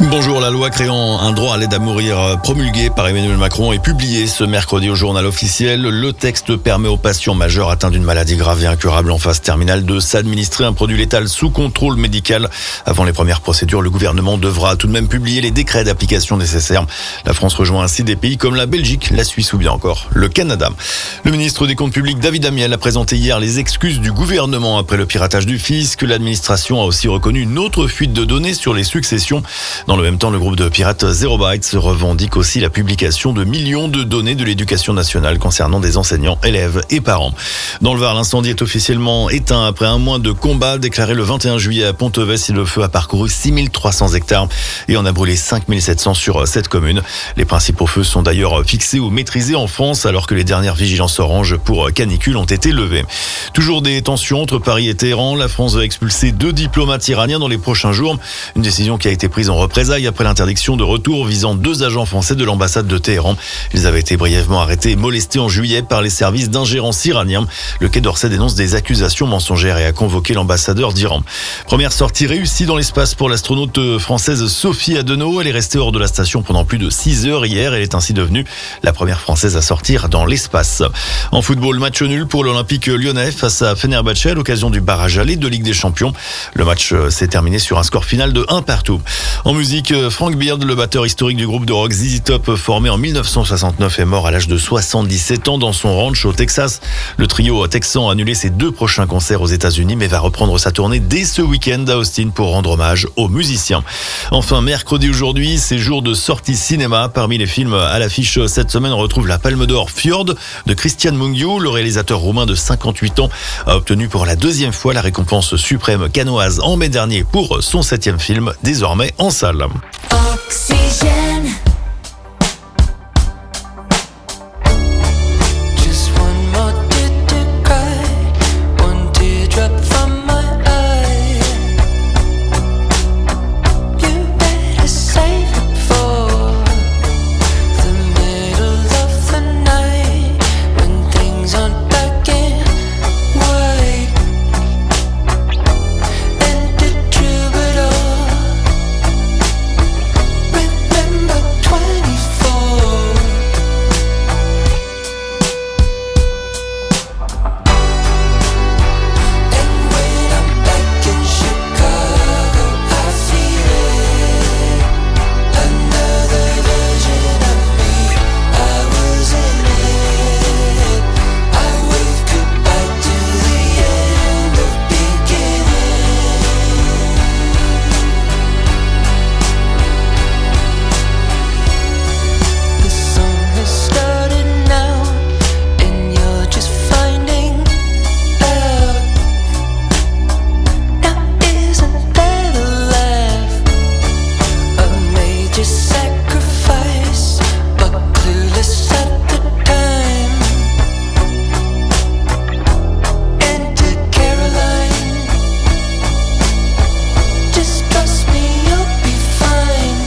Bonjour, la loi créant un droit à l'aide à mourir promulguée par Emmanuel Macron est publiée ce mercredi au journal officiel. Le texte permet aux patients majeurs atteints d'une maladie grave et incurable en phase terminale de s'administrer un produit létal sous contrôle médical. Avant les premières procédures, le gouvernement devra tout de même publier les décrets d'application nécessaires. La France rejoint ainsi des pays comme la Belgique, la Suisse ou bien encore le Canada. Le ministre des Comptes publics David Amiel a présenté hier les excuses du gouvernement après le piratage du fisc. L'administration a aussi reconnu une autre fuite de données sur les successions. Dans le même temps, le groupe de pirates Zero Bytes revendique aussi la publication de millions de données de l'éducation nationale concernant des enseignants, élèves et parents. Dans le Var, l'incendie est officiellement éteint après un mois de combat. Déclaré le 21 juillet à Ponteves, le feu a parcouru 6300 hectares et en a brûlé 5700 sur cette commune. Les principaux feux sont d'ailleurs fixés ou maîtrisés en France alors que les dernières vigilances orange pour canicule ont été levées. Toujours des tensions entre Paris et Téhéran. La France va expulser 2 diplomates iraniens dans les prochains jours. Une décision qui a été prise en représailles après l'interdiction de retour visant 2 agents français de l'ambassade de Téhéran. Ils avaient été brièvement arrêtés et molestés en juillet par les services d'ingérence iraniens. Le Quai d'Orsay dénonce des accusations mensongères et a convoqué l'ambassadeur d'Iran. Première sortie réussie dans l'espace pour l'astronaute française Sophie Adenau. Elle est restée hors de la station pendant plus de 6 heures hier. Elle est ainsi devenue la première française à sortir dans l'espace. En football, match nul pour l'Olympique lyonnais face à Fenerbahçe à l'occasion du barrage aller de Ligue des Champions. Le match s'est terminé sur un score final de 1-1. En musique, Frank Beard, le batteur historique du groupe de rock ZZ Top, formé en 1969, est mort à l'âge de 77 ans dans son ranch au Texas. Le trio texan a annulé ses 2 prochains concerts aux États-Unis, mais va reprendre sa tournée dès ce week-end à Austin pour rendre hommage aux musiciens. Enfin, mercredi aujourd'hui, c'est jour de sortie cinéma. Parmi les films à l'affiche cette semaine, on retrouve la Palme d'Or Fjord de Cristian Mungiu. Le réalisateur roumain de 58 ans a obtenu pour la 2e fois la récompense suprême cannoise en mai dernier pour son 7e film, désormais en salle. Oxygène. Just one more tear to cry, one teardrop from my eye. You better save it for the middle of the night when things aren't black and white. And the troubadour. Remember 24. And when I'm back in Chicago, I feel it. Another version of me, I was in it. I wave goodbye to the end of beginning. The song has started now, and you're just finding out. Now isn't that a laugh? A major sacrifice, but clueless at the time. Enter Caroline. Just trust me, you'll be fine.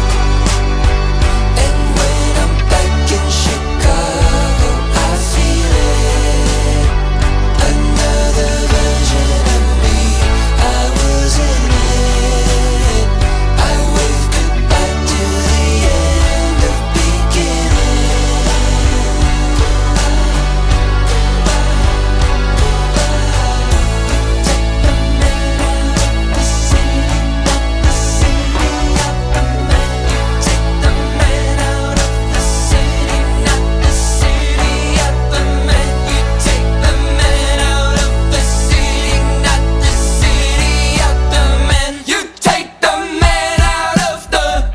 And when I'm back in Chicago, I feel it. Another version of me, I was in it. I wave goodbye to the end of beginning. Take the man out of the city, not the city out the man. Take the man out of the city, not the city out the man. You take the man out of the.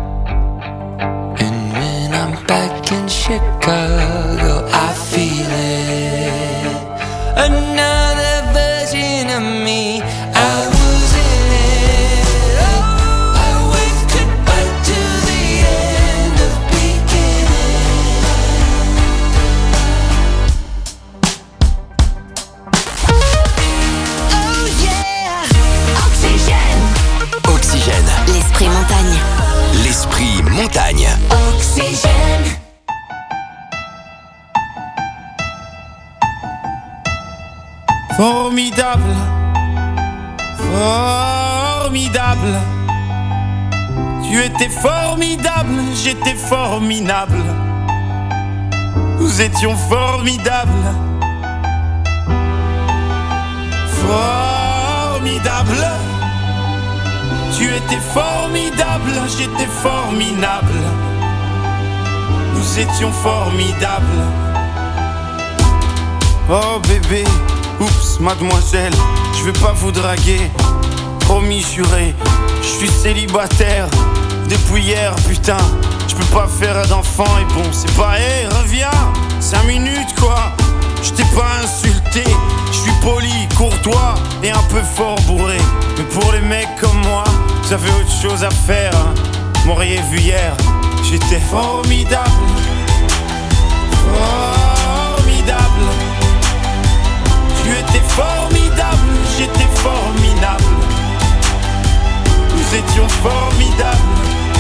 And when I'm back in Chicago, I feel it. Another version of me, I was in it. Oh, I wave goodbye to the end of beginning. Oh yeah, Oxygène. Oxygène, L'esprit montagne. l'esprit montagne. Oxygène. Formidable, formidable. Tu étais formidable, j'étais formidable. Nous étions formidables. Formidable. Tu étais formidable, j'étais formidable. Nous étions formidables. Oh bébé, oups, mademoiselle, je vais pas vous draguer. Promis, juré, je suis célibataire depuis hier, putain. Je peux pas faire d'enfant et bon, c'est pas, hé, reviens, 5 minutes quoi. Je t'ai pas insulté, je suis poli, courtois et un peu fort bourré. Mais pour les mecs comme moi, vous avez autre chose à faire, hein. M'auriez vu hier, j'étais formidable. Formidable. Tu étais formidable, j'étais formidable. Nous étions formidables.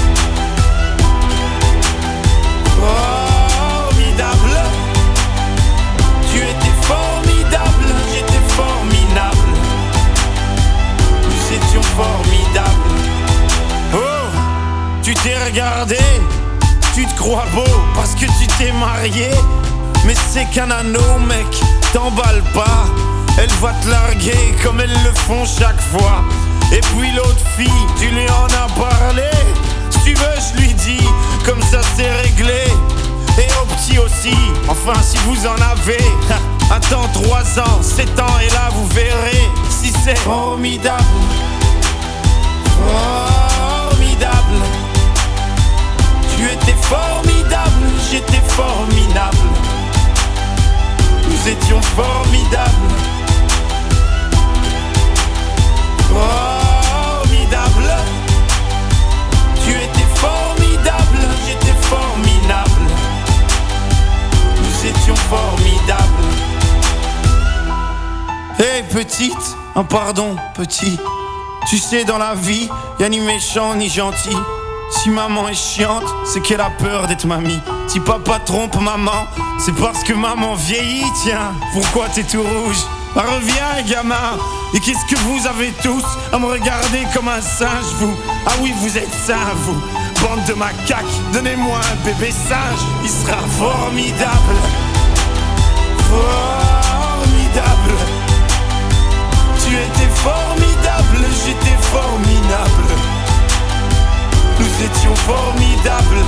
Formidable. Tu étais formidable, j'étais formidable. Nous étions formidables. Oh, tu t'es regardé, tu te crois beau parce que tu t'es marié. Mais c'est qu'un anneau, mec, t'emballe pas. Elle va te larguer comme elles le font chaque fois. Et puis l'autre fille, tu lui en as parlé. Si tu veux, je lui dis, comme ça c'est réglé. Et au petit aussi, enfin si vous en avez. Attends 3 ans, 7 ans et là vous verrez si c'est formidable. Formidable. Tu étais formidable, j'étais formidable. Nous étions formidables. Formidable. Tu étais formidable, j'étais formidable. Nous étions formidables. Hey petite, un pardon petit. Tu sais dans la vie, y'a ni méchant ni gentil. Si maman est chiante, c'est qu'elle a peur d'être mamie. Si papa trompe maman, c'est parce que maman vieillit. Tiens, pourquoi t'es tout rouge? Bah reviens gamin. Et qu'est-ce que vous avez tous à me regarder comme un singe vous? Ah oui vous êtes sains vous, bande de macaques. Donnez-moi un bébé singe, il sera formidable. Formidable. Tu étais formidable, j'étais formidable. Nous étions formidables.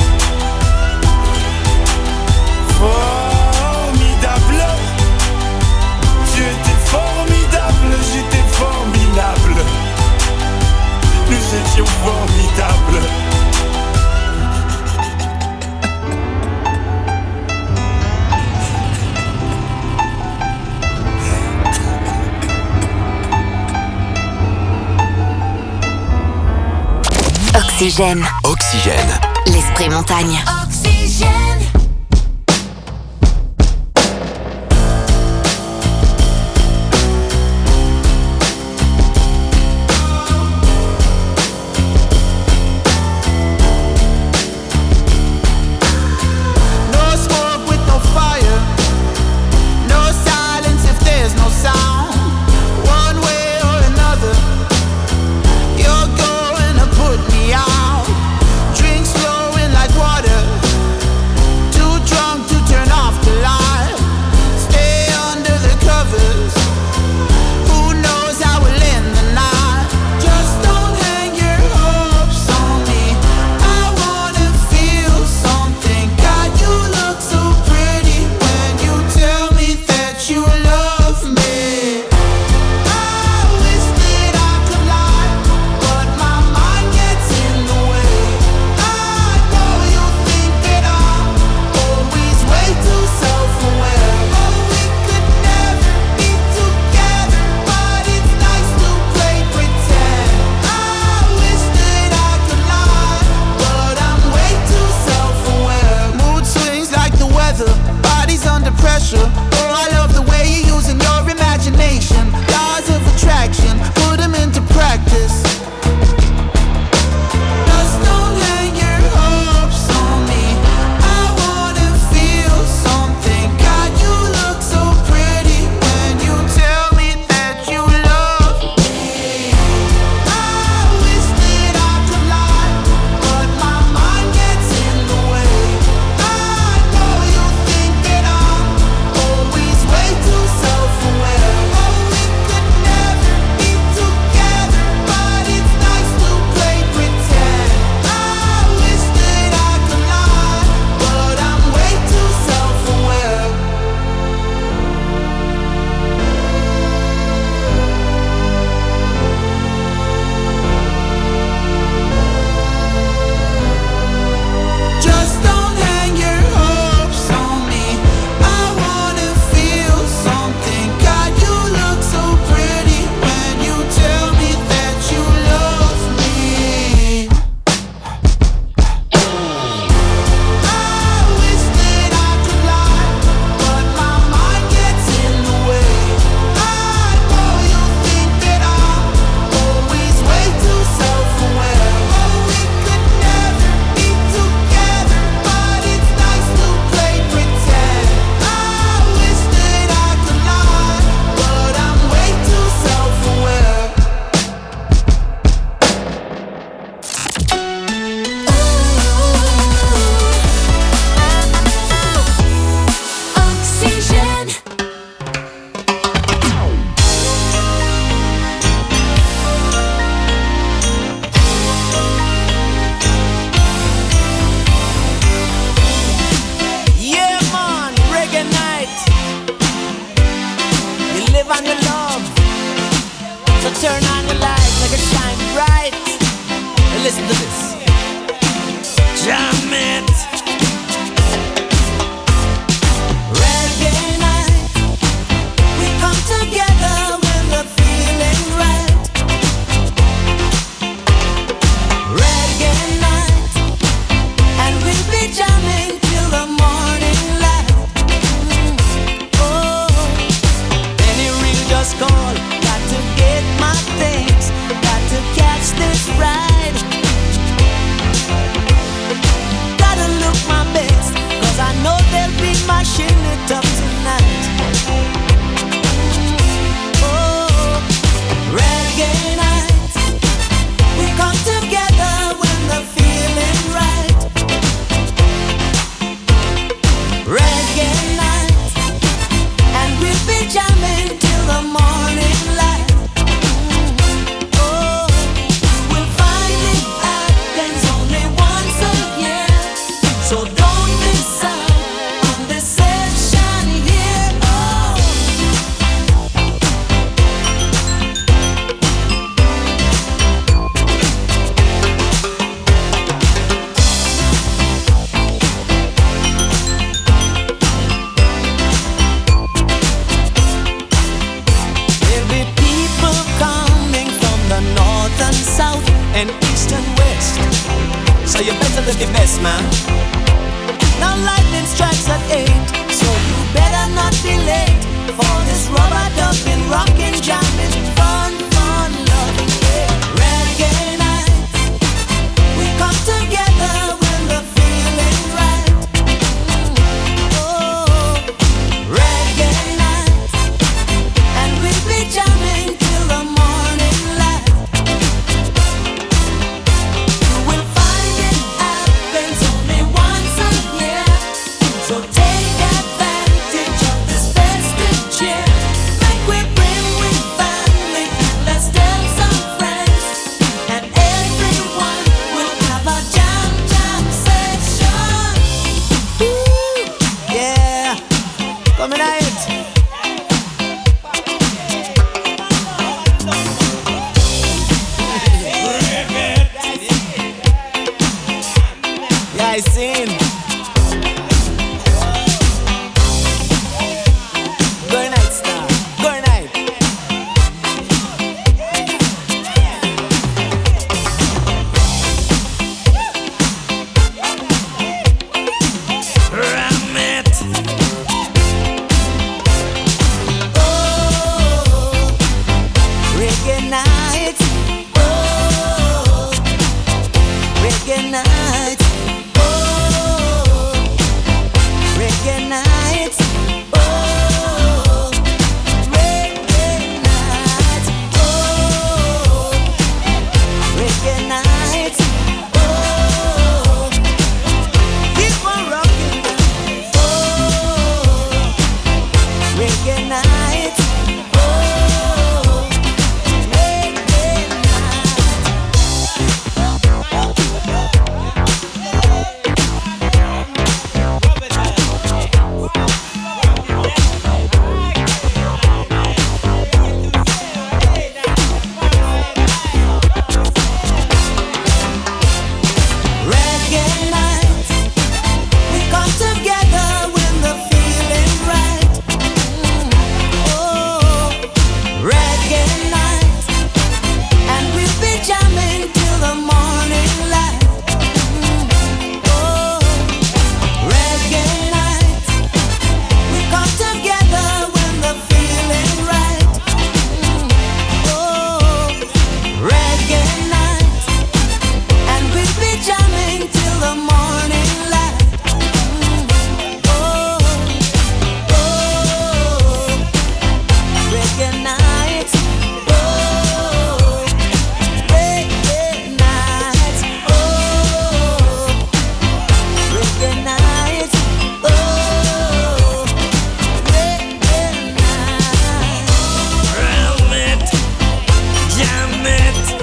Formidable. Tu étais formidable, j'étais formidable. Nous étions formidables. Oxygène. Oxygène. L'esprit montagne. Oxygène. so you better live your best, man. Now lightning strikes at 8, so you better not be late for this rubber ducking, rockin', jamming, fun, fun, loving, yeah. Reggae nights, we come together when the feeling's right. Oh, reggae nights, and we'll be jamming till the morning light. You will find it happens only once a year, so take advantage of this festive cheer. Like we bring with family, let's tell some friends, and everyone will have a jam session. Ooh, yeah, coming out. Yeah, I seen. Good night, star. Good night. Ram it. Oh, reggae night. Oh, reggae night. Oh, reggae night. Oh, reggae night. Oh, reggae night. Oh, keep on rocking. Oh, reggae night. Oh, reggae Reggae night, we come together when the feeling's right. Oh, reggae night, and we'll be jamming till the morning light. Oh, reggae night, we come together when the feeling's right. Oh, reggae night, and we'll be jamming till the morning light. Oh, oh, reggae night. Oh, reggae night. Oh, reggae night. Oh, reggae night. Ram it, jam it.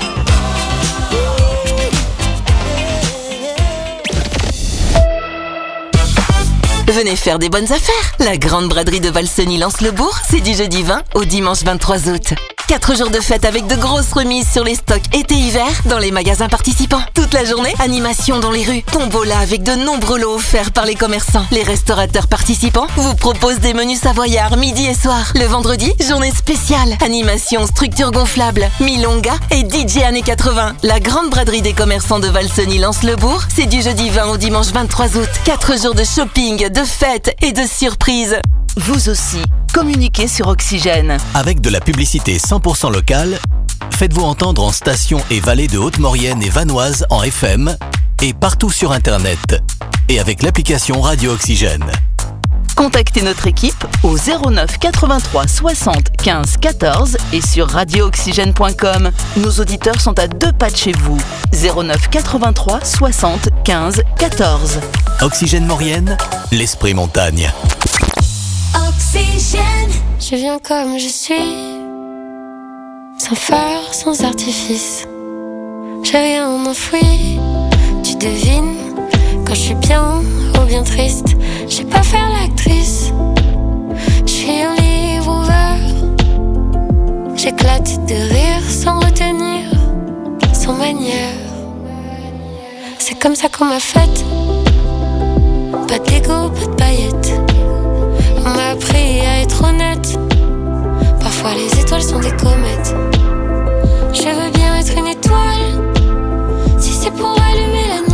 Venez faire des bonnes affaires. La grande braderie de Valseny-Lens-le-Bourg, c'est du jeudi 20 au dimanche 23 août. 4 jours de fête avec de grosses remises sur les stocks été-hiver dans les magasins participants. Toute la journée, animation dans les rues, tombola avec de nombreux lots offerts par les commerçants. Les restaurateurs participants vous proposent des menus savoyards midi et soir. Le vendredi, journée spéciale, animation, structure gonflable, milonga et DJ années 80. La grande braderie des commerçants de Valseny-Lens-le-Bourg, c'est du jeudi 20 au dimanche 23 août. 4 jours de shopping, de fêtes et de surprises. Vous aussi, communiquez sur Oxygène. Avec de la publicité 100% locale, faites-vous entendre en station et vallée de Haute-Maurienne et Vanoise en FM et partout sur Internet. Et avec l'application Radio Oxygène. Contactez notre équipe au 09 83 60 15 14 et sur radiooxygène.com. Nos auditeurs sont à 2 pas de chez vous. 09 83 60 15 14. Oxygène Maurienne, l'esprit montagne. Oxygène. Je viens comme je suis, sans phare, sans artifice. J'ai rien enfoui, tu devines. Quand je suis bien ou bien triste, je sais pas faire l'actrice. Je suis un livre ouvert, j'éclate de rire sans retenir, sans manière. C'est comme ça qu'on m'a faite. Pas d'ego, pas de paillettes. On m'a appris à être honnête. Parfois les étoiles sont des comètes. Je veux bien être une étoile, si c'est pour allumer la nuit.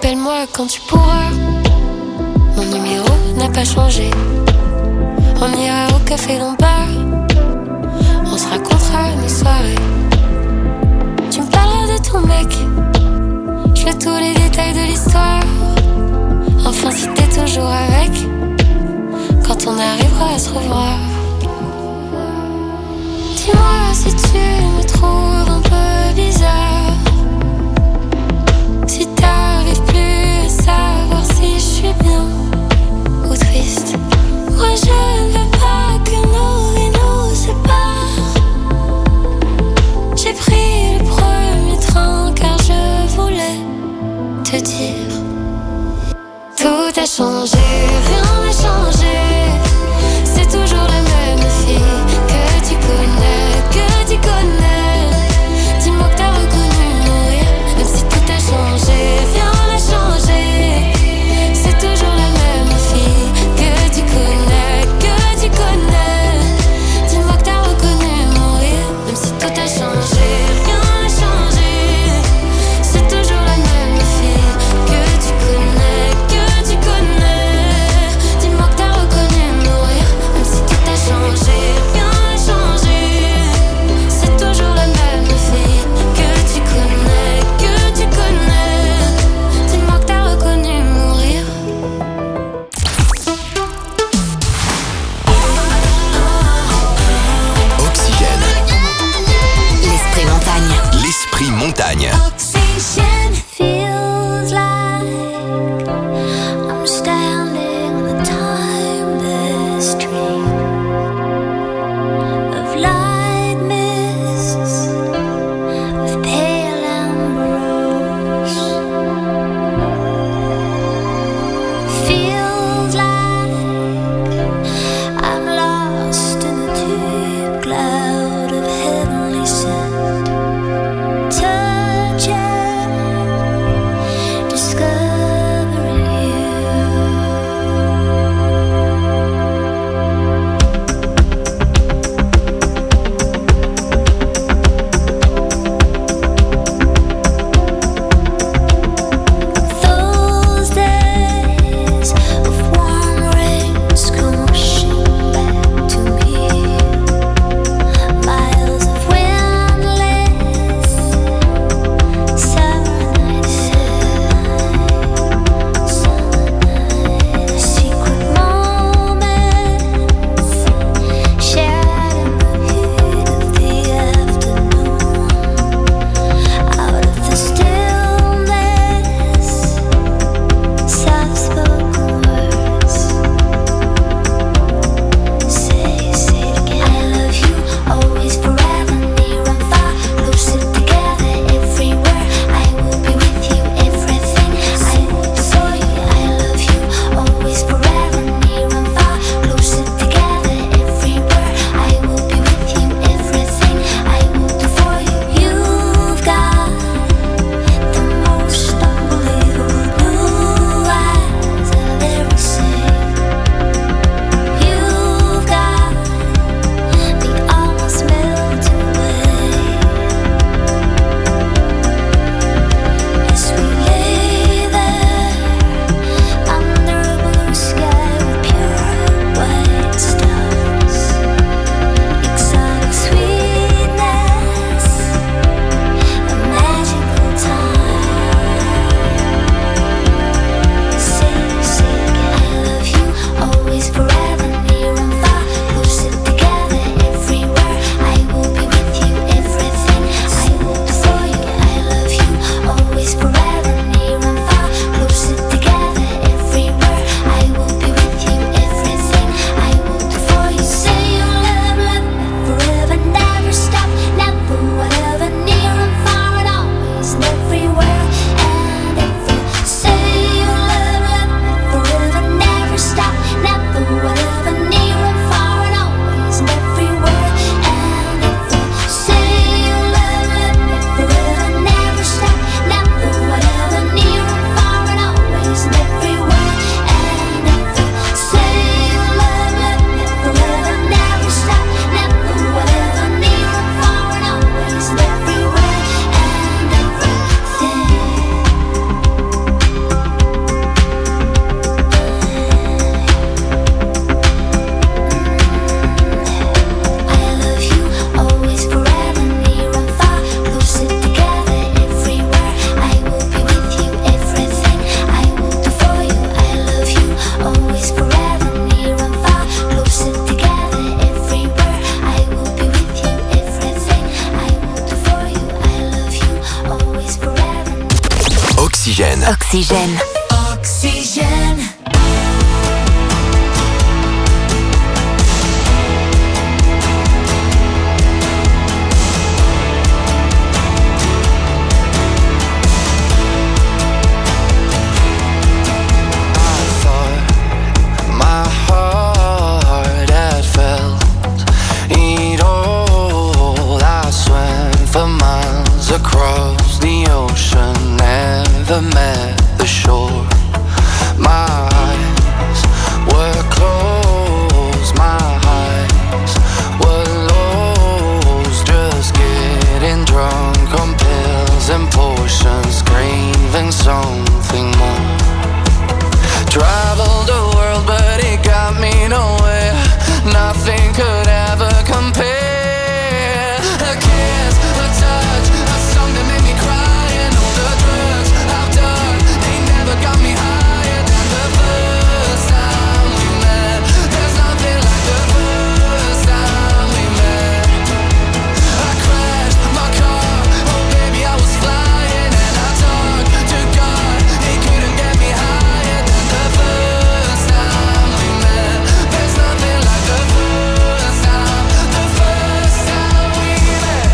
Appelle-moi quand tu pourras. Mon numéro n'a pas changé. On ira au café Lombard. On se racontera nos soirées. Tu me parleras de ton mec. Je veux tous les détails de l'histoire. Enfin si t'es toujours avec, quand on arrivera à se revoir. Dis-moi si tu me trouves un peu bizarre, si t'arrives plus à savoir si je suis bien ou triste. Moi je ne veux pas que nos vies nous séparent. J'ai pris le premier train car je voulais te dire. Tout a changé, rien n'a changé. C'est toujours la même fille que tu connais. Dis-moi que t'as reconnu mon rire, même si tout a changé, rien n'a changé. C'est toujours la même fille que tu connais. Dis-moi que t'as reconnu mon rire, même si tout a changé, rien n'a changé. C'est toujours la même fille que Oxygène. Oxygène. Oxygène. Across the ocean, never met the shore. My eyes were closed, my eyes were lost. Just getting drunk on pills and potions, craving something more. Traveled the world, but it got me nowhere. Nothing could ever compare. A kiss, a touch, a song that made me cry, and all the drugs I've done, they never got me higher than the first time we met. There's nothing like the first time we met. I crashed my car, oh baby I was flying, and I talked to God, he couldn't get me higher than the first time we met. There's nothing like the first time we met.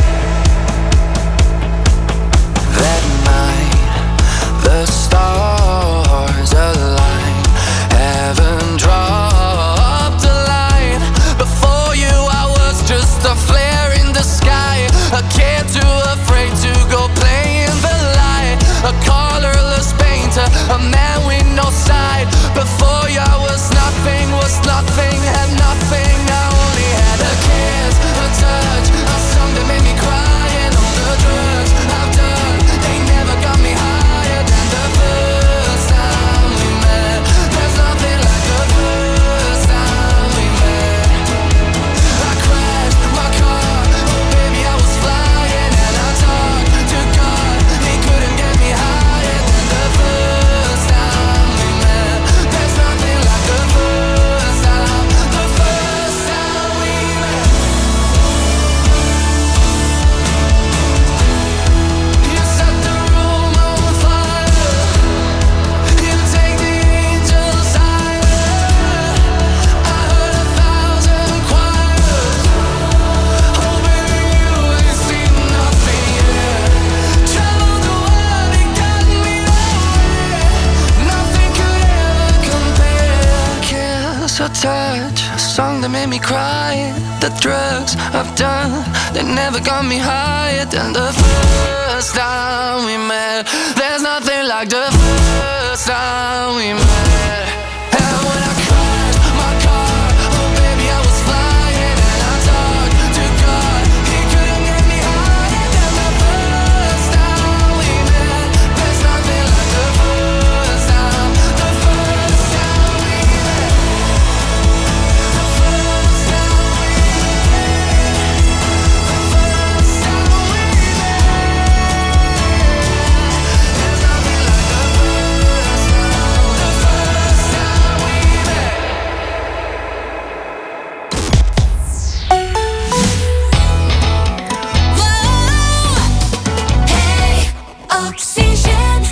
That night, the stars aligned, heaven dropped a line. Before you I was just a flare in the sky, a kid too afraid to go play in the light, a colorless painter, a man with no side. Before you I was nothing, had nothing. I only had a kiss, a touch, a song that made me cry, and all the drugs I've done, they never got me higher than the first time we met. There's nothing like the first time we met. I crashed my car, oh baby I was flying, and I talked to God, he couldn't get me higher than the first time we met. There's nothing like the first time we met. You set the room on fire, you take the angels higher. I heard 1,000 choirs, oh baby you ain't seen nothing yet. Traveled the world, it got me nowhere. Nothing could ever compare. Kiss or touch, a song that made me cry. The drugs I've done, they never got me higher than the first time we met. There's nothing like the first time we met. And when I crashed my car, oh baby I was flying, and I talked to God, he couldn't get me higher than the first time we met. There's nothing like the first time we met. The first time we met. The first time we met. There's nothing like the first time we met. Hey, Oxygène.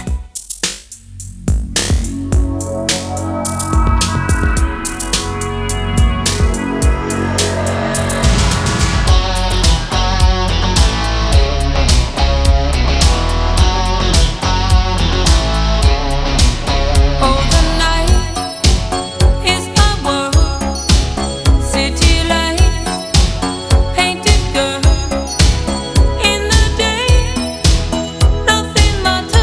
Oh, the night is my world. City lights, painted girl. In the day, nothing matters.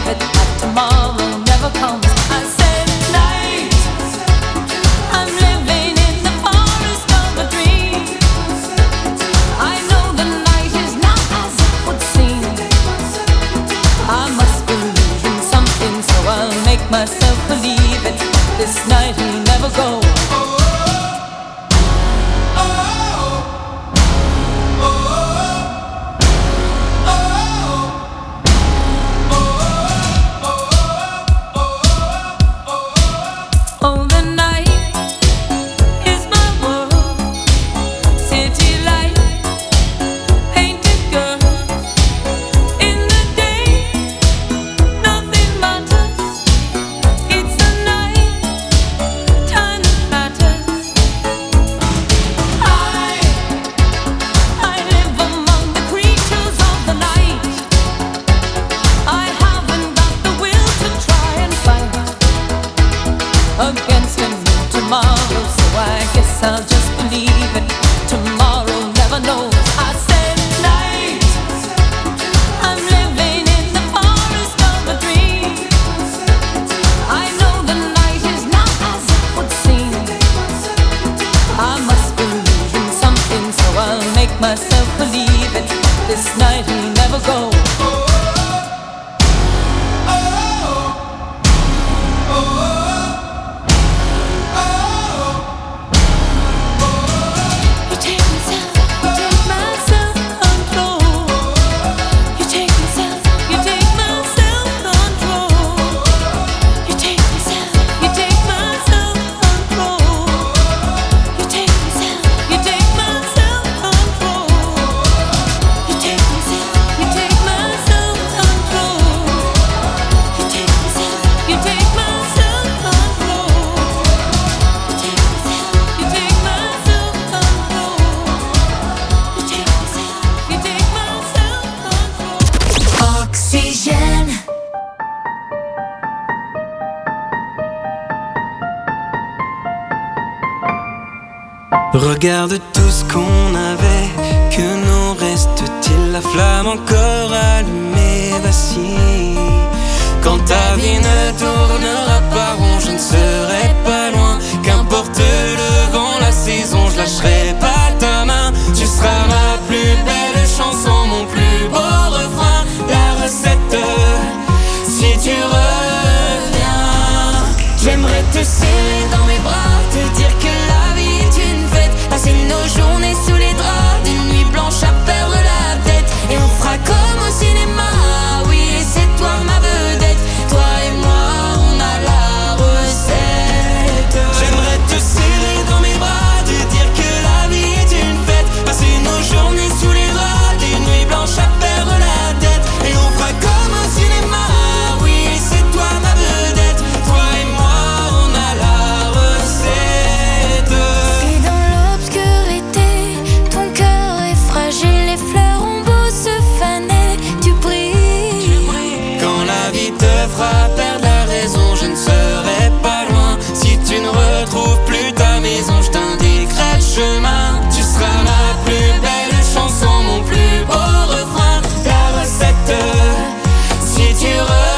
it that tomorrow never comes. I said night, I'm living in the forest of a dream. I know the night is not as it would seem. I must believe in something, so I'll make myself believe it. This night will never go. Oh, the night is my world. City light, painted girls. In the day, nothing matters. It's the night, time that matters. I live among the creatures of the night. I haven't got the will to try and fight against a new tomorrow, so I guess I'll just believe it. Tomorrow never knows. I said night, I'm living in the forest of a dream. I know the night is not as it would seem. I must believe in something, so I'll make myself believe it. This night will never go. You take my self-control. You take my self-control. You take my self-control. You take my self-control. You take my self-control. You take my self-control. You take my self-control. You take my self-control. You take my self-control. You take my self-control. Oxygène. Regarde tout ce qu'on avait, que nous reste-t-il? La flamme encore allumée vacille. Quand ta vie ne tournera pas rond, je ne serai pas loin. Qu'importe le vent, la saison, je lâcherai pas ta main. Tu seras ma plus belle chanson, mon plus beau refrain. La recette, si tu reviens, j'aimerais te serrer dans mes bras, te dire que la vie est une fête. Passer nos journées sous les draps, des nuits blanches à perdre la tête. Et on fera comme au cinéma, oui, c'est toi ma vedette. Toi et moi, on a la recette. J'aimerais te serrer dans mes bras, te dire que la vie est une fête. Passer nos journées sous les draps, des nuits blanches à perdre la tête. Et on fera comme au cinéma, oui, c'est toi ma vedette. Toi et moi, on a la recette. Si dans l'obscurité, ton cœur est fragile, les fleurs ont beau se faner, tu brilles. Quand la vie te fera perdre la raison, je ne serai pas loin. Si tu ne retrouves plus ta maison, je t'indiquerai le chemin. Tu seras ma plus belle chanson, mon plus beau refrain. La recette, si tu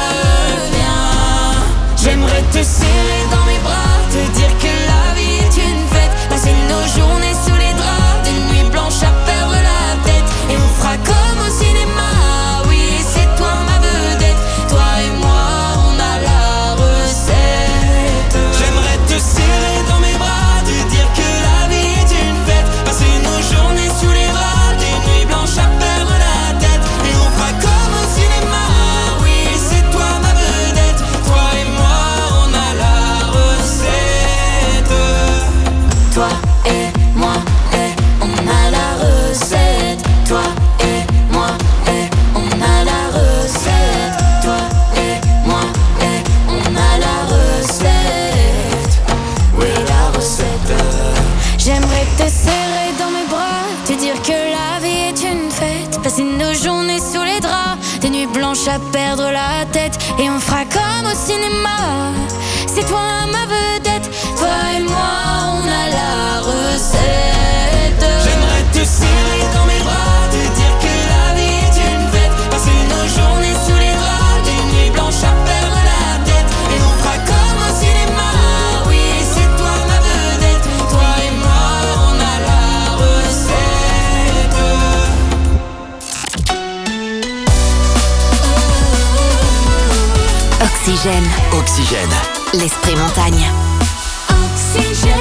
reviens, j'aimerais te serrer dans mes bras, te dire que la vie est une fête. Passer nos journées sous les draps, des nuits blanches à perdre la tête. Et on fera comme au cinéma, oui, c'est toi ma vedette. Toi et moi, on a la recette. J'aimerais te serrer dans mes bras, te dire que la vie est une fête. Passer nos journées sous les draps, des nuits blanches à perdre la tête. Et on fera comme au cinéma, oui, c'est toi ma vedette. Toi et moi, on a la recette. Toi et moi, et on a la recette. Toi et moi, et on a la recette. Toi et moi, et on a la recette. Oui, la recette. J'aimerais te serrer dans mes bras, te dire que la vie est une fête. Passer nos journées sous les draps, des nuits blanches à perdre la tête. Et on fera comme au cinéma, c'est toi ma vedette. Toi et moi, on a la recette. J'aimerais te serrer dans mes bras, te dire que la vie est une fête. Passer nos journées sous les draps, des nuits blanches à Oxygène. Oxygène. L'esprit montagne. Oxygène.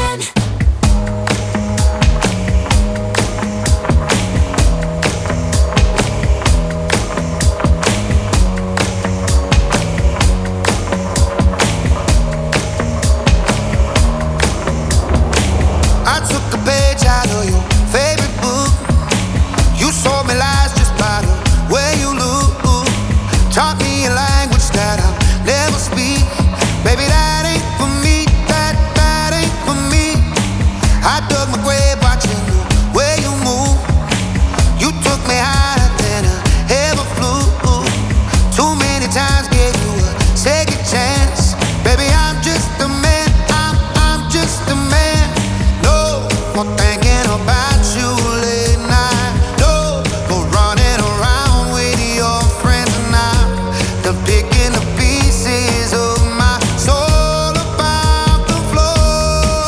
I took a page out of your favorite book. You sold me lies just by the way you look. Taught me a language that I'll never speak. Baby, that ain't for me. That ain't for me. I dug my grave watching the way you move. You took me higher than I ever flew. Too many times gave you a second chance. Baby, I'm just a man. I'm just a man. No more thinking about you late night. No more running around with your friends and I'm picking the pieces of my soul about the floor.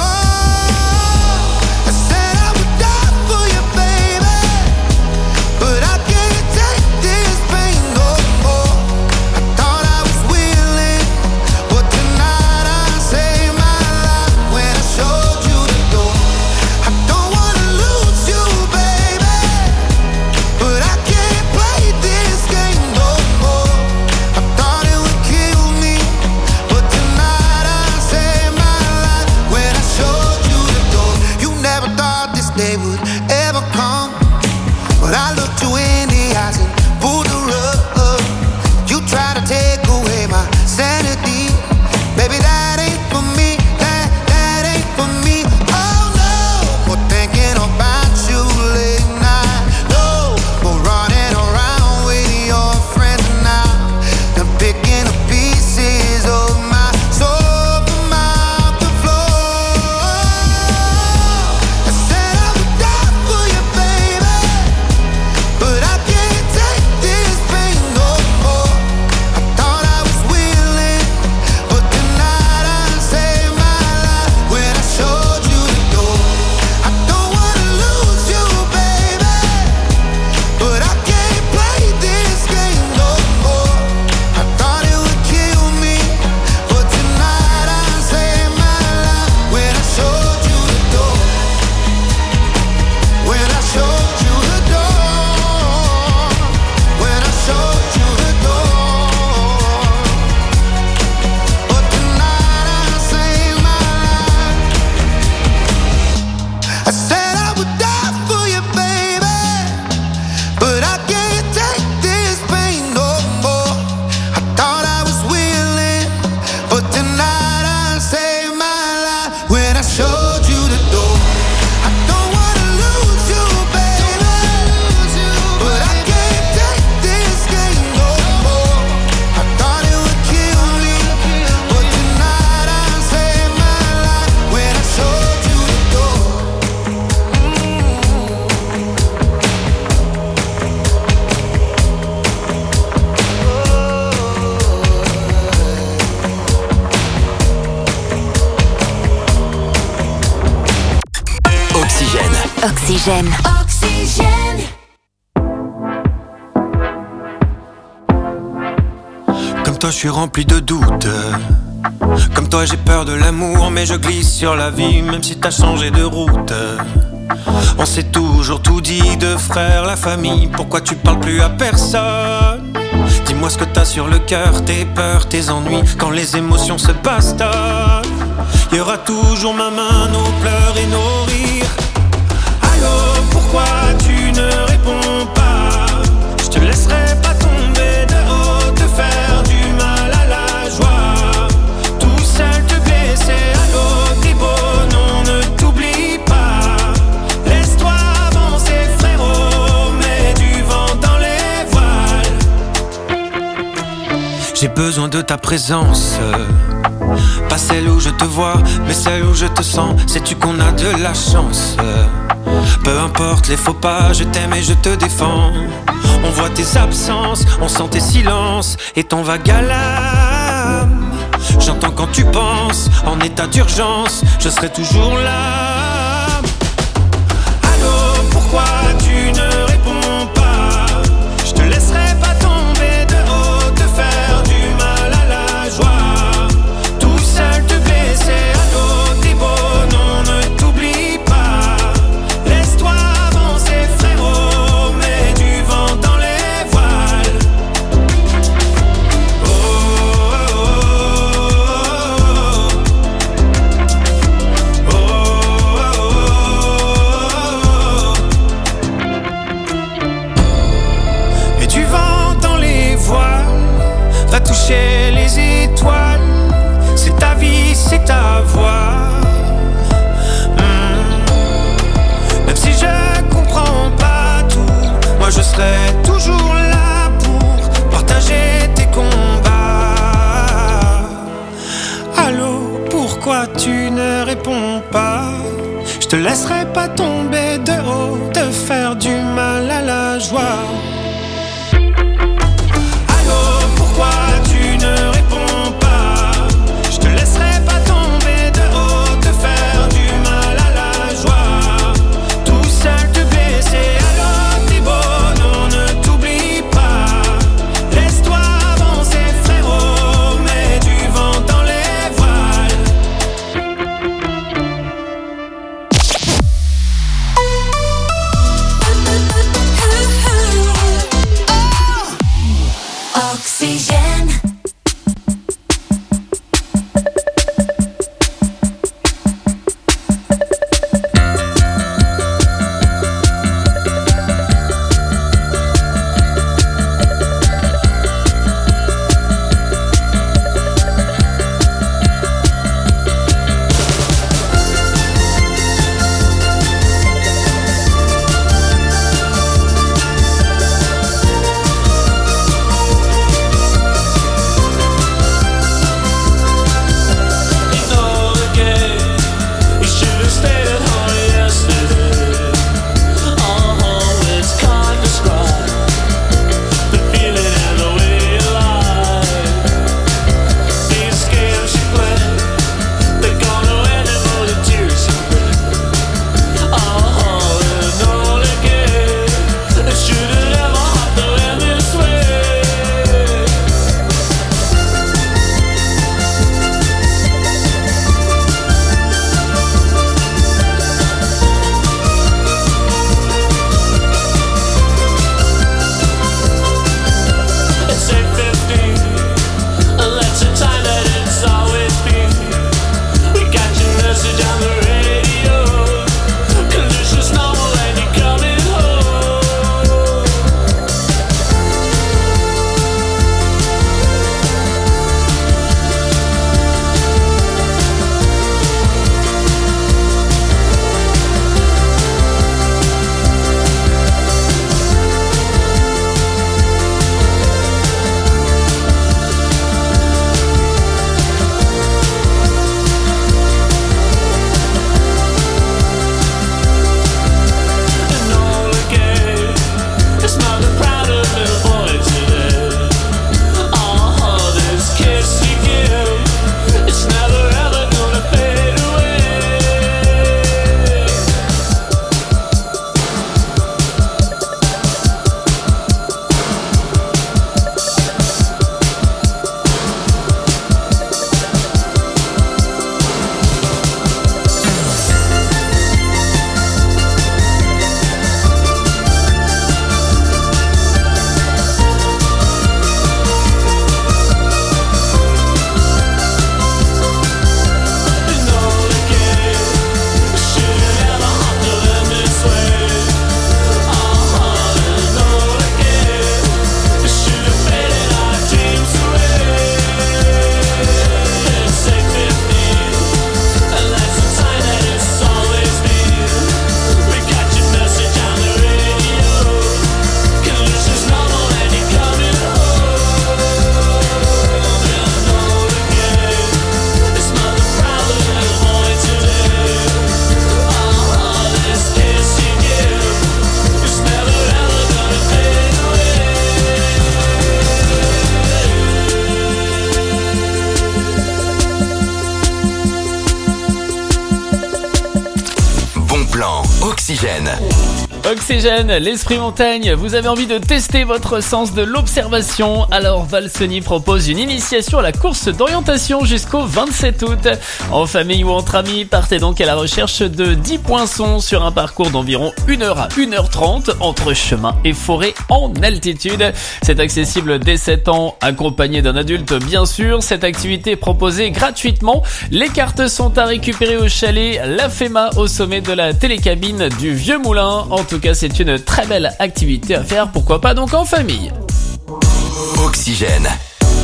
I said I would die for you, baby, but I can't take this pain no more. I thought I was willing, but tonight I saved my life when I showed you the door. I don't wanna lose you, baby, but I can't play this game no more. I thought it would kill me, but tonight I saved my life when I showed you the door. You never thought this day would ever come, but I looked you in the eyes and pulled the rug. You tried to take away my sanity. Baby, that ain't for me. That ain't for me. Oh no, more thinking about you late night. No more running around with your friends now. I'm picking up pieces of my soul from out the floor. I said I would die for you, baby, but I can't take this pain no more. I thought I was willing, but tonight I saved my life when I showed you the door. I don't wanna lose you, baby, but I can't play this game no more. I thought it would kill me, but tonight I saved my life when I showed you the door. When I showed you the door. When I showed you the door. But tonight I saved my life. I said I would die for you, baby, but I can't take this pain no more. I thought I was willing, but tonight I saved my life when I showed you the door. I don't wanna lose you, baby, but I can't take this game no more. I thought it would kill me, but tonight I saved my life when I showed you the door. Oxygène. Oxygène. Oxygène. Comme toi je suis rempli de doutes. Comme toi j'ai peur de l'amour, mais je glisse sur la vie même si t'as changé de route. On s'est toujours tout dit, de frères, la famille. Pourquoi tu parles plus à personne? Dis-moi ce que t'as sur le cœur, tes peurs, tes ennuis. Quand les émotions se bastonnent, y aura toujours ma main, nos pleurs et nos rires. Allô, pourquoi tu ne réponds pas? Je te laisserai pas tomber de haut, te faire du mal à la joie. Tout seul te blesser, allô, t'es beau, non, ne t'oublie pas. Laisse-toi avancer, frérot, mets du vent dans les voiles. J'ai besoin de ta présence, pas celle où je te vois, mais celle où je te sens. Sais-tu qu'on a de la chance? Peu importe les faux pas, je t'aime et je te défends. On voit tes absences, on sent tes silences et ton vague à l'âme. J'entends quand tu penses, en état d'urgence, je serai toujours là. Allô, pourquoi tu ne réponds pas? Je te laisserai pas tomber de haut, te faire du mal à la joie. compter les étoiles. C'est ta vie, c'est ta voix. Même si je comprends pas tout, moi je serai toujours là pour partager tes combats. Allô, pourquoi tu ne réponds pas? Je te laisserai pas tomber de haut, te faire du mal à la joie. Allô, pourquoi tu ne réponds pas? Je te laisserai pas tomber de haut, te faire du mal à la joie. Tout seul te blesser, alors t'es beau, non, ne t'oublie pas. Laisse-toi avancer, frérot, mets du vent dans les voiles. Oxygène. Oxygène. Oxygène, l'esprit montagne, vous avez envie de tester votre sens de l'observation? Alors Valseny propose une initiation à la course d'orientation jusqu'au 27 août. En famille ou entre amis, partez donc à la recherche de 10 poinçons sur un parcours d'environ 1h à 1h30 entre chemin et forêt en altitude. C'est accessible dès 7 ans, accompagné d'un adulte bien sûr. Cette activité est proposée gratuitement. Les cartes sont à récupérer au chalet La Fema au sommet de la télécabine du Vieux Moulin. En tout cas, c'est une très belle activité à faire, pourquoi pas donc en famille. Oxygène.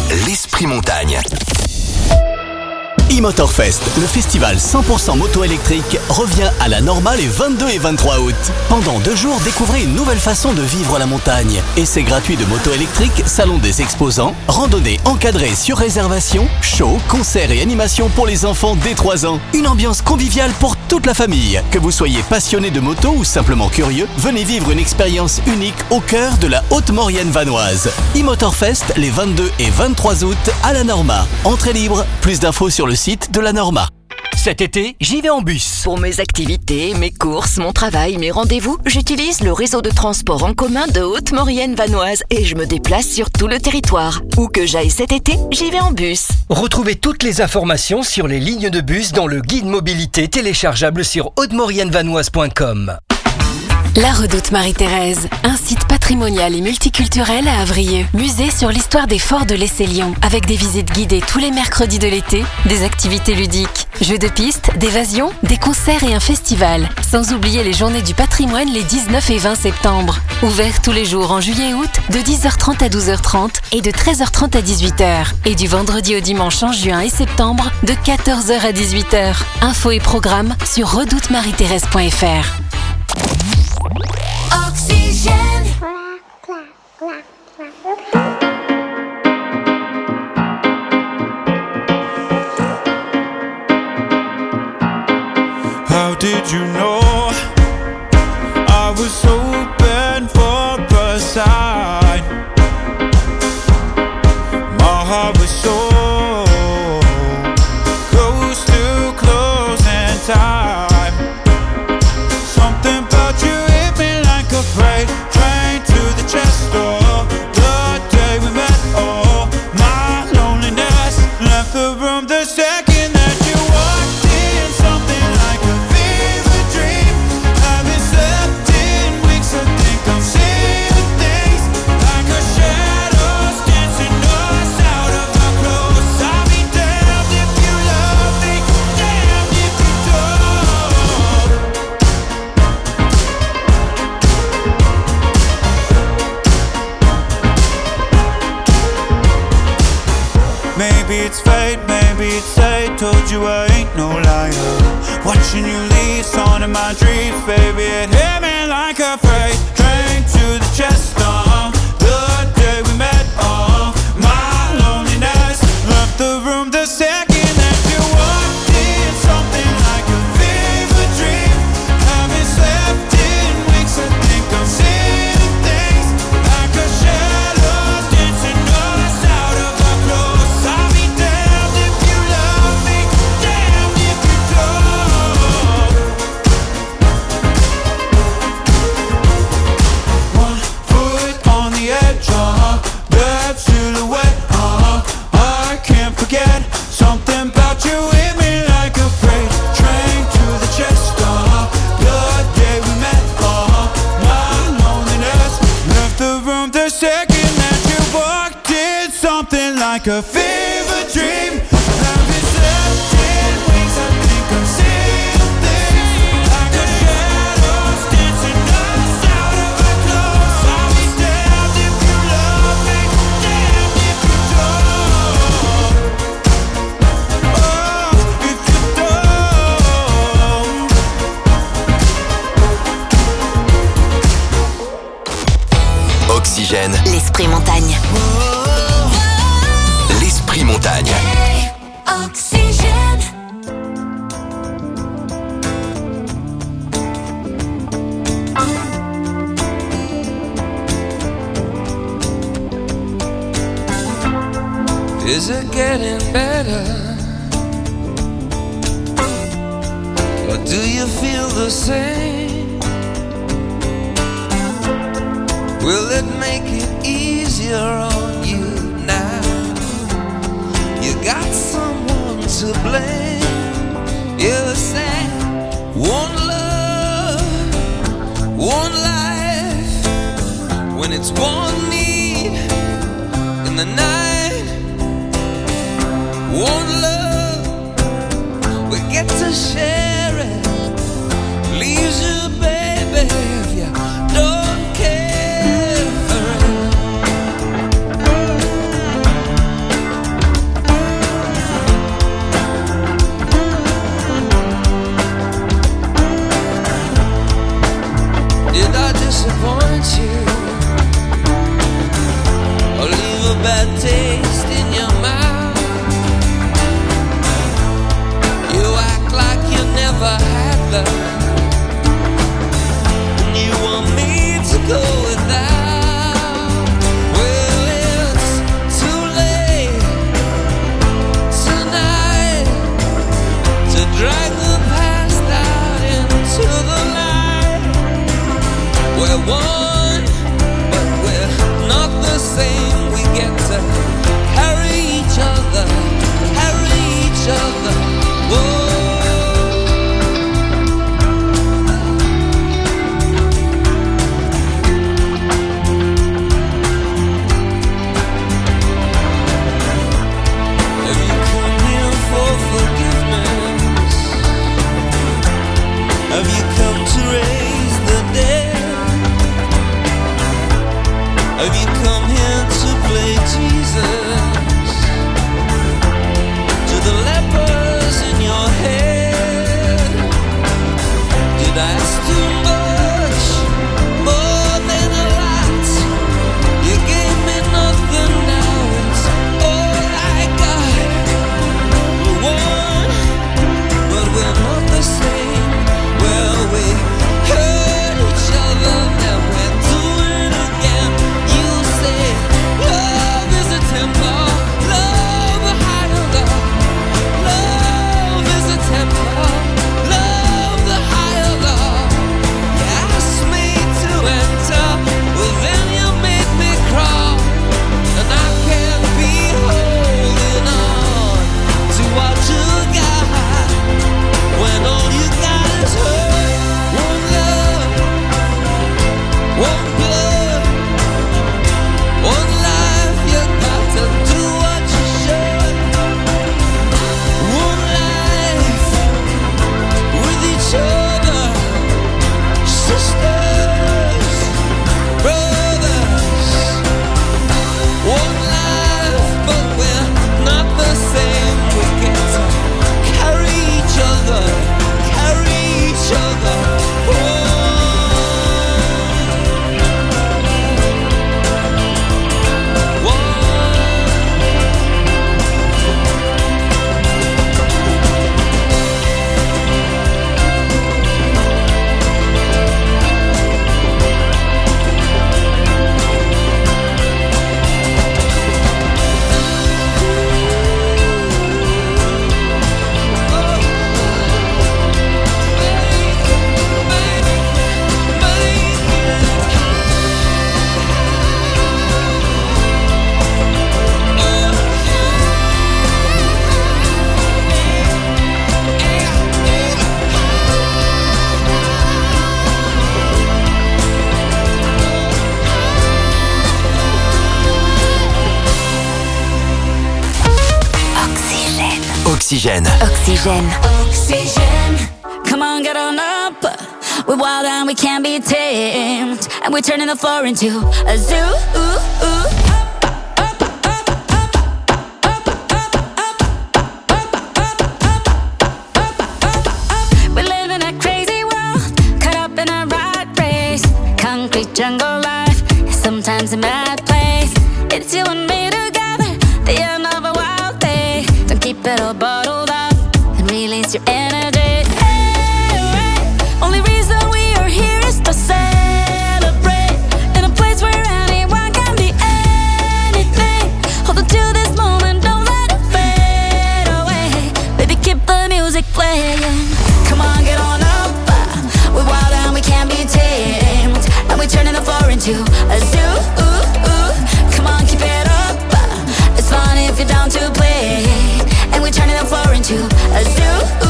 l'Esprit Montagne. E-Motorfest, le festival 100% moto électrique, revient à la Norma les 22 et 23 août. Pendant 2 jours, découvrez une nouvelle façon de vivre la montagne. Essais gratuits de moto électrique, salon des exposants, randonnée encadrée sur réservation, show, concerts et animations pour les enfants dès 3 ans. Une ambiance conviviale pour toute la famille. Que vous soyez passionné de moto ou simplement curieux, venez vivre une expérience unique au cœur de la Haute-Maurienne vanoise. E-Motorfest les 22 et 23 août à la Norma. Entrée libre, plus d'infos sur le site de la Norma. Cet été, j'y vais en bus. Pour mes activités, mes courses, mon travail, mes rendez-vous, j'utilise le réseau de transport en commun de Haute-Maurienne vanoise et je me déplace sur tout le territoire. Où que j'aille cet été, j'y vais en bus. Retrouvez toutes les informations sur les lignes de bus dans le guide mobilité téléchargeable sur hautemauriennevanoise.com. La Redoute Marie-Thérèse, un site patrimonial et multiculturel à Avrieux. Musée sur l'histoire des forts de l'Esselion, avec des visites guidées tous les mercredis de l'été, des activités ludiques, jeux de piste, d'évasion, des concerts et un festival. Sans oublier les journées du patrimoine les 19 et 20 septembre. Ouvert tous les jours en juillet et août, de 10h30 à 12h30 et de 13h30 à 18h. Et du vendredi au dimanche en juin et septembre, de 14h à 18h. Infos et programmes sur redoutemariethérèse.fr. Oxygène. How did you know I was hoping for a sign? My heart was so close to closing time. Something about you hit me like a freight train to the chest door. The day we met, oh, my loneliness left the room the second that you walked in. Something like a fever dream. Haven't slept in weeks, I think I'm seeing things like a shadows dancing us out of our clothes. I'll be damned if you love me, damned if you don't. Maybe it's fate, maybe it's fate. Told you I ain't no liar. Watching you leave, on in my dreams, baby. It hit me like a freight train to the chest. The day we met, my loneliness left the room the second that you walked in. Something like a fever dream. Haven't slept in weeks, I think I'm seeing things like a shadow dancing us out of our clothes. I'll be damned if you love me, damned if you don't. One foot on the edge, that silhouette, I can't forget. Something about you hit me like a freight train to the chest. The day we met, my loneliness left the room the second that you walked in. Something like a fever dream. Haven't slept in weeks, I think I'm seeing things like a shadows dancing us out of our clothes. I'll be damned if you love me, damned if you don't. Oh, if you don't. Oxygène, L'Esprit Montagne. l'Esprit Montagne. Oxygène. Is it getting better? Or do you feel the same? Will it make it easier on you now? You got someone to blame. You said one love, one life. When it's one need in the night, one love, we get to share it. Leaves you, baby, if you don't care for it. one, but we're not the same. We get to carry each other, carry each other. Whoa. Have you come here for forgiveness? Have you come to raise the dead? Have you come here to play Jesus? To the lepers in your head? Did I ask too much? More than a lot. You gave me nothing, now it's all I got. We're one, but we're not the same. Well, we hurt each other, then we're doing it again. You say love is a temper, love a higher love. Love is a temper, love the higher love. You asked me to enter, well then you made me crawl. And I can't be holding on to what you got, when all you got is hurt. One love, one blood, one life. You got to do what you should. One life with each other, sisters, brothers. One life, but we're not the same. We get to carry each other, carry each other. Oxygène. Oxygène. Come on, get on up. We're wild and we can't be tamed, and we're turning the floor into a zoo. We live in a crazy world, caught up in a rat race. Concrete jungle life is sometimes a mad place. It's you and me together, the end of a wild day. Don't keep it all bottled up and release your energy. Only reason we are here is to celebrate in a place where anyone can be anything. Hold on to this moment, don't let it fade away. Baby, keep the music playing. Come on, get on up. We're wild and we can't be tamed, and we're turning the floor into a zoo. Come on, keep it up. It's fun if you're down to play, and we're turning the floor into a zoo.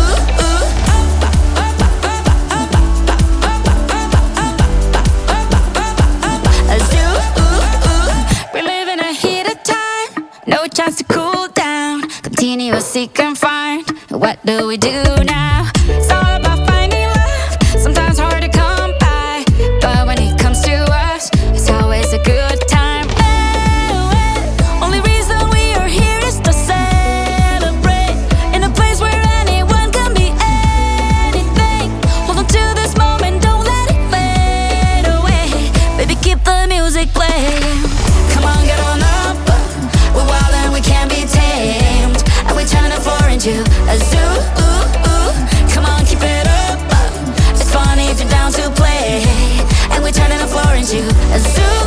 No chance to cool down, continuously confined. What do we do now? It's all about finding love, sometimes hard to come by, but when it comes to us, it's always a good time. Only reason we are here is to celebrate in a place where anyone can be anything. Hold on to this moment, don't let it fade away. Baby, keep the music playing. Come on, get on up. We're wild and we can't be tamed, and we're turning the floor into a zoo. Come on, keep it up. It's fun if you're down to play, and we're turning the floor into a zoo.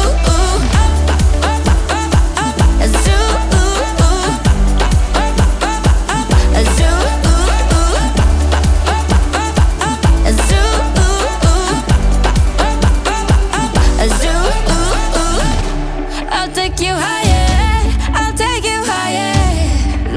A zoo. A zoo. A zoo.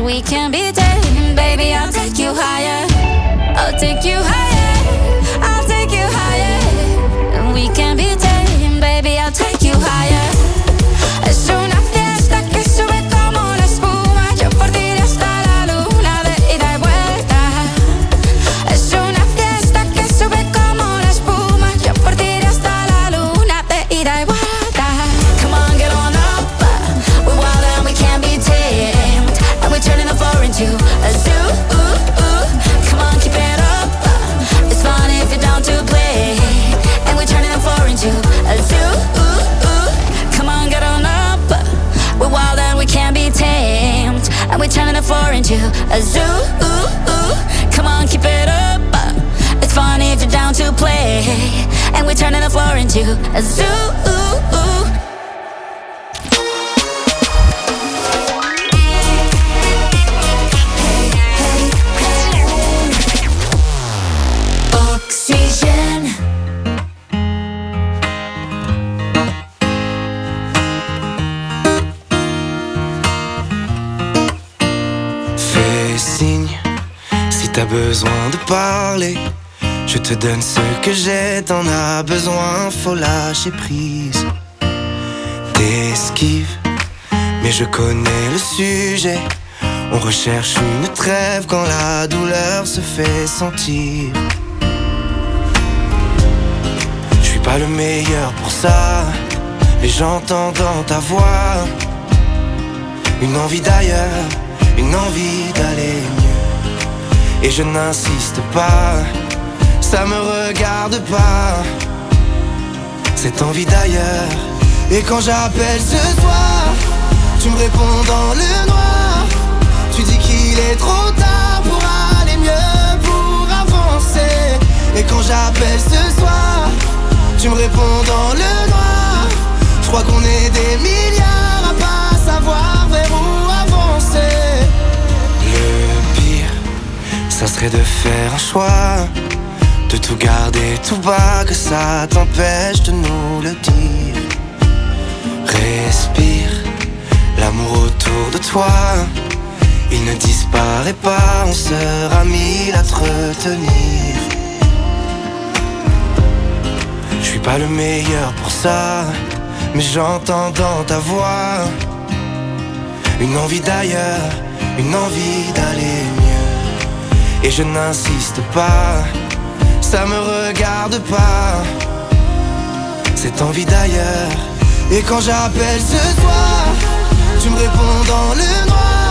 we can be tamed. Baby, I'll take you higher. I'll take you higher. I'll take you higher. And we can be tamed. Baby, I'll take you higher. Es una fiesta que sube como la espuma. Yo por ti iré hasta la luna de ida y vuelta. Es una fiesta que sube como la espuma. Yo por ti iré hasta la luna de ida y vuelta. Come on, get on up. We're wild and we can't be tamed. And we're turning the floor into a zoo. Come on, keep it up. It's fun if you're down to play. And we're turning the floor into a zoo. Come on, get on up. We're wild and we can't be tamed. And we're turning the floor into a zoo. Come on, keep it up. It's fun if you're down to play. And we're turning the floor into a zoo. Oxygène. Fais signe si t'as besoin de parler. Je te donne ce que j'ai, t'en as besoin, faut lâcher prise. T'esquives, mais je connais le sujet. On recherche une trêve quand la douleur se fait sentir. Je suis pas le meilleur pour ça, mais j'entends dans ta voix une envie d'ailleurs, une envie d'aller mieux. Et je n'insiste pas, ça me regarde pas, cette envie d'ailleurs. Et quand j'appelle ce soir, tu me réponds dans le noir. Tu dis qu'il est trop tard pour aller mieux, pour avancer. Et quand j'appelle ce soir, tu me réponds dans le noir. Je crois qu'on est des milliards à pas savoir vers où avancer. Le pire, ça serait de faire un choix, de tout garder tout bas, que ça t'empêche de nous le dire. Respire, l'amour autour de toi, il ne disparaît pas, on sera mille à te retenir. Je suis pas le meilleur pour ça, mais j'entends dans ta voix une envie d'ailleurs, une envie d'aller mieux. Et je n'insiste pas, ça me regarde pas, cette envie d'ailleurs. Et quand j'appelle ce soir, tu me réponds dans le noir.